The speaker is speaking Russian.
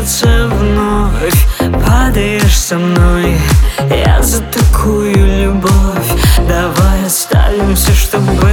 сердце вновь падаешь со мной. Я за такую любовь. Давай оставим все, что было.